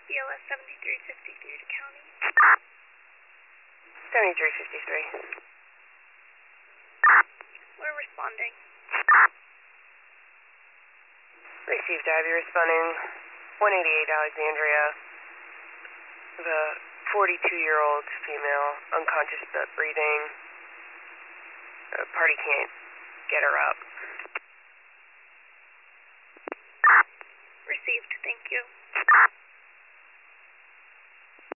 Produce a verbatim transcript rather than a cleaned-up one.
B L S seventy-three fifty-three to county. seventy-three fifty-three. We're responding. Received, Abby. Responding one eighty-eight Alexandria. The forty-two-year-old female, unconscious but breathing. The party can't get her up. Received, thank you.